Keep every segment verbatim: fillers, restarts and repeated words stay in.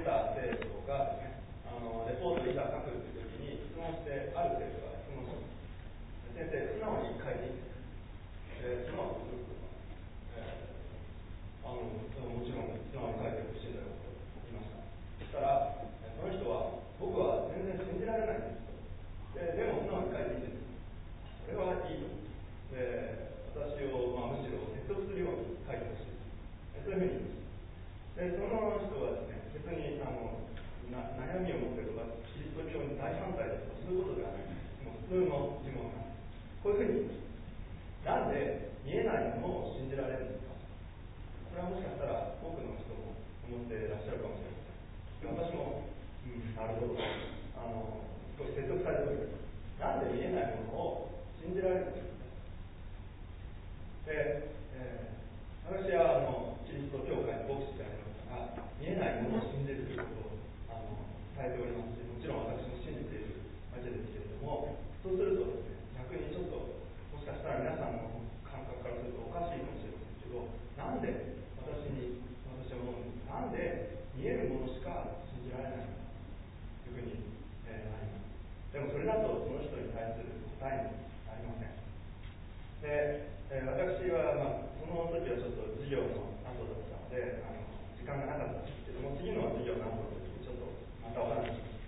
た生徒がですね、あのレポートをいざ書くという時に質問して、ある生徒が質問します。先生、素直に書いていいですか？えー、素直にすることは、えー、あのもちろん素直に書いてほしいんだよと言いました。そしたら、その人は、僕は全然信じられないんですと。で, でも素直に書いていいです。それはいいと。で、私を、まあ、むしろ説得するように書いてほしい。そういうふうに言います。で、その人はですね、別にあのな悩みを持っているとか、キリスト教に大反対だとか、そういうことではない。もう普通の疑問なんです。こういうふうに言います。なんで見えないものを信じられるんですか？これはもしかしたら多くの人も思っていらっしゃるかもしれません。私も、うん、なるほど。あの少し説得されております。なんで見えないものを信じられるんですか？で、えー、私はあのキリスト教会の牧師でありますから、見えないものを信じるということをあの伝えておりますし、もちろん私も信じているわけですけれども、そうするとですね、逆にちょっともしかしたら皆さんの感覚からするとおかしいかもしれませんけど、なんで私に私は思うんです。なんで見えるものしか信じられないのかというふうに、えー、なります。でもそれだとその人に対する答えになりません。で、えー、私は、まあ、その時はちょっと授業の後だったので、あの時間がなかったんですけども、次の授業の後の時にちょっとまたお話しします。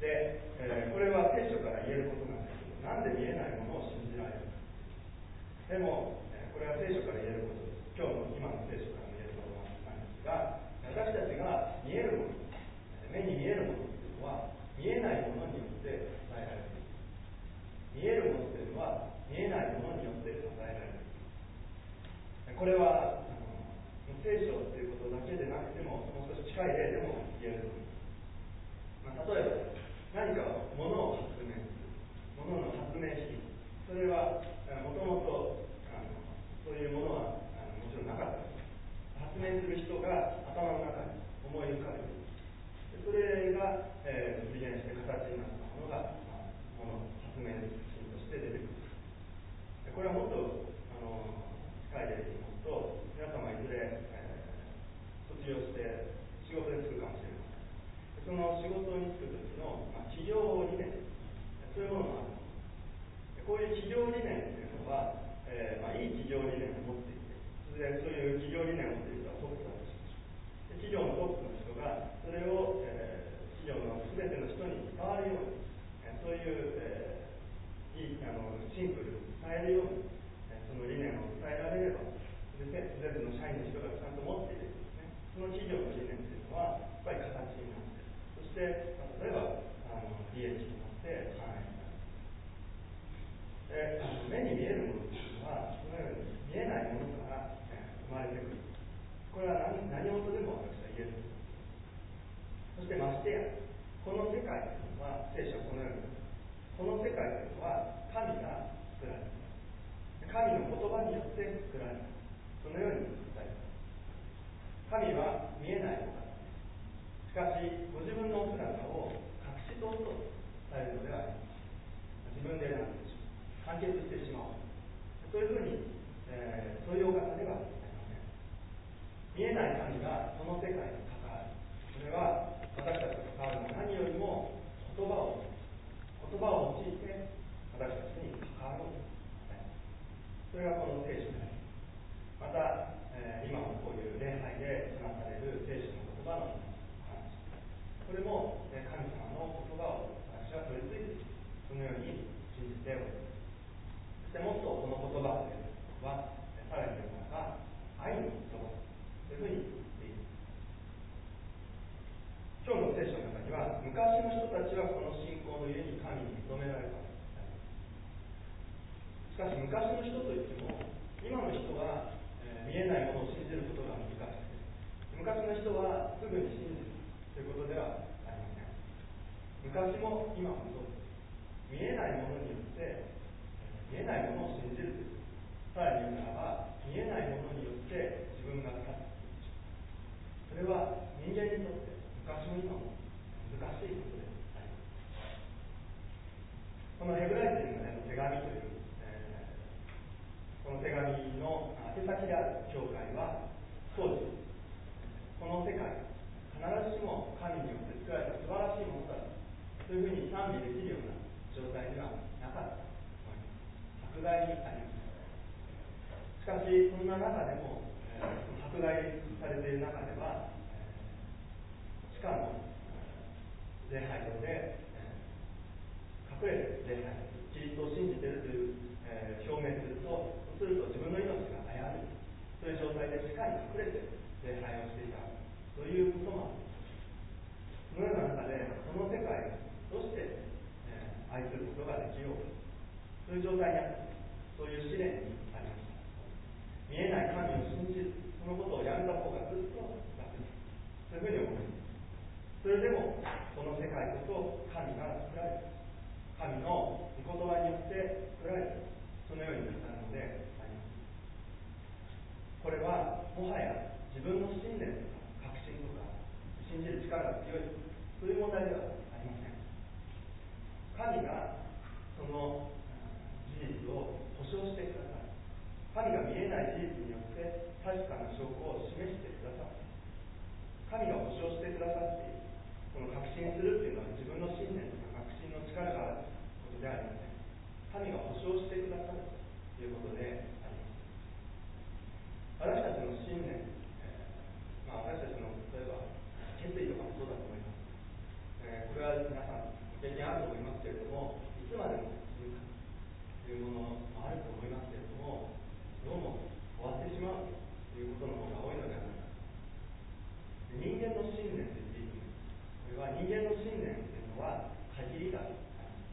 で、えー、これは聖書から言えることなんですけど、なんで見えないものを信じられるか。でも、えー、これは聖書から言えることです。今日の今の聖書から言えることなんですが、私たちが見えるもの、目に見えるものというのは、見えないものによって伝えられている。見えるものというのは見えないものによって支えられている。これはあの聖書ということだけでなくても、もう少し近い例でも言えると思います。まあ、例えば何か物を発明する、物の発明品、それはもともとそういうものはあのもちろんなかったです。発明する人が頭の中に思い浮かべている。それが、えー、実現して形になったものが、まあ、この発明品として出てくる。これはもっとあの近い例で言いますと、皆様いずれ、えー、卒業して仕事に就くかもしれません。その仕事に就く時の、まあ、企業理念、そういうものがある。こういう企業理念というのは、えーまあ、いい企業理念を持っていて、それでそういう企業理念を持っている人はトップだとしましょう。企業のトップの人がそれを、えー、企業の全ての人に伝わるように、えー、そういう、えー、いいあのシンプルに伝えるように、えー、その理念を伝えられれば、全ての社員の人がちゃんと持っているんですね。その企業の理念というのはやっぱり形になっている。そして、まあ、例えばあの利益になって反映される。で、目に見えるものというのはそのように見えないものから、えー、生まれてくる。これは 何, 何事でも私は言えると思います。そしてましてや、この世界というのは、聖書はこのように、この世界というのは神が作られています。神の言葉によって作られた。そのように伝えます。神は見えないお方です。しかし、ご自分のお姿を隠し通そうとされるのではありません。自分で何でしょう。完結してしまう。そういうふうに、えー、そういうお方ではありません。見えない神がこの世界に関わる。それは私たちと関わるのは何よりも言葉を言葉を用いて私たちに関わろうとされます。それがこの聖書であります。また、えー、今もこういう礼拝で話される聖書の言葉の話、これも、えー、神様の言葉を私は取り継いでいる。そのように信じております。そしてもっとこの言葉はさらに言うならば愛の言葉というふうに言っています。今日の聖書の中には、昔の人たちはこの信仰のゆえに神に認められた。しかし昔の人といっても、今の人は、えー、見えないものを信じることが難しくて、昔の人はすぐに信じるということではありません。昔も今もそうです。見えないものによって見えないものを信じるという。さらに言うならば、見えないものによって自分が立つという。それは人間にとって昔も今も難しいことであります。このヘブライ人への手紙という、えー、この手紙の宛先である教会は当時、この世界必ずしも神作られた素晴らしいものだというふうに賛美できるような状態にはなかったと思います。迫害にあります。しかし、そんな中でも、えー、迫害されている中では、えー、地下の礼拝堂で、えー、隠れて礼拝キリストを信じているという、えー、表明すると、そうすると自分の命が危うい、そういう状態で地下に隠れて礼拝をしていたということもあります。そのような中で、この世界をどうして、えー、愛することができようか、そういう状態にあって、そういう試練にありました。見えない神を信じる、そのことをやめた方がずっと楽です。そういうふうに思います。それでも、この世界こそ神が作られた、神の御言葉によって作られた、そのように語るのであります。これはもはや自分の信念とか確信とか信じる力が強い、そういう問題ではありません。神がその事実を保証してくださる。神が見えない事実によって確かな証拠を示してくださる。神が保証してくださっている。この確信するっていうのは自分の信念とか確信の力があることではありません。神が保証してくださるということであります。私たちの信念、えーまあ、私たちの例えば決意とかもそうだと思います。えー、これは皆さん経験あると思いますけれども、いつまでも続くというものもあると思いますけれども、どうも終わってしまうということの方が多いのではないか。人間の信念と言っていいと思います。これは人間の信念というのは限りがあります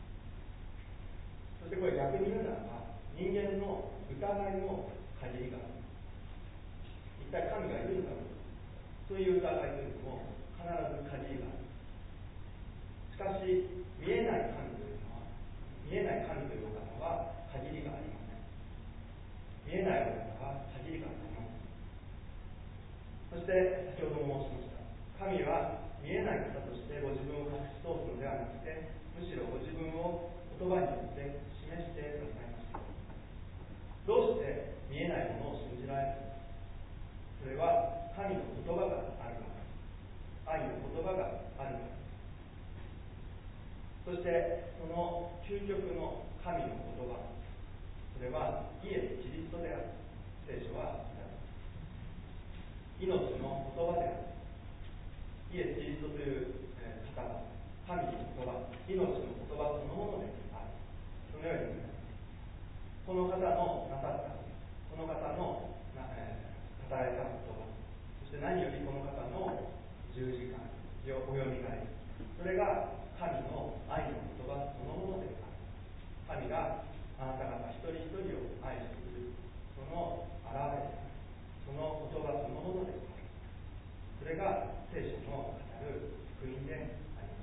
。そしてこれ逆に言うならば、人間の疑いも限りがある。一体神がいるのかどうか、そういう疑いというのも必ず限りがある。しかし、見えない神というのは、見えない神というお方は限りがありません。見えないお方は限りがありません。そして、先ほども申しました。神は見えない方としてご自分を隠し通すのではなくて、むしろご自分を言葉によって示してくださいました。どうして見えないものを信じられるのか。それは神の言葉があるから、愛の言葉があるから。そしてその究極の神の言葉、それはイエス・キリストである。聖書は命の言葉である。イエス・キリストという方は神の言葉、命の言葉そのものである。そのようにこの方のなさった、この方のな、えー、語られた言葉、そして何よりこの方の十字架およみがえり、それが神の愛の言葉そのものである。神があなた方一人一人を愛している、その表れである。その言葉そのものである。それが聖書の語る福音であります。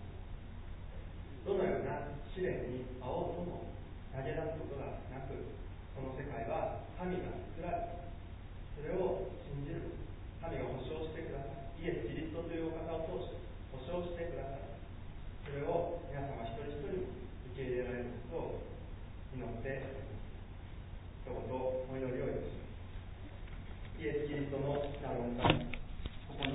どのような試練に遭おうとも投げ出すことがなく、この世界は神が作られた。それを信じる。神が保証してください。イエス・キリストというお方を通して保証してください。それを皆様一人一人受け入れられることを祈っております。一言お祈りをいたします。イエス・キリストの名の御神